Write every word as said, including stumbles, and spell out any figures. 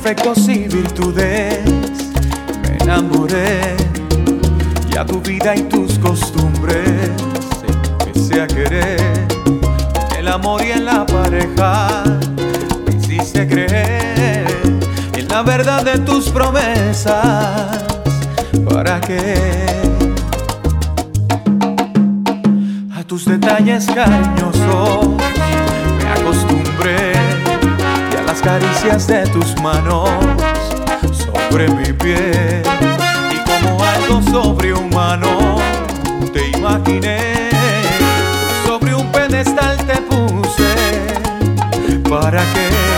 defectos y virtudes me enamoré, y a tu vida y tus costumbres empecé a querer. En el amor y en la pareja me hiciste creer, y en la verdad de tus promesas, ¿para qué? A tus detalles cariñosos me acostumbré, y a las caricias de tus manos sobre mi piel, y como algo sobrehumano te imaginé, sobre un pedestal te puse. ¿Para qué?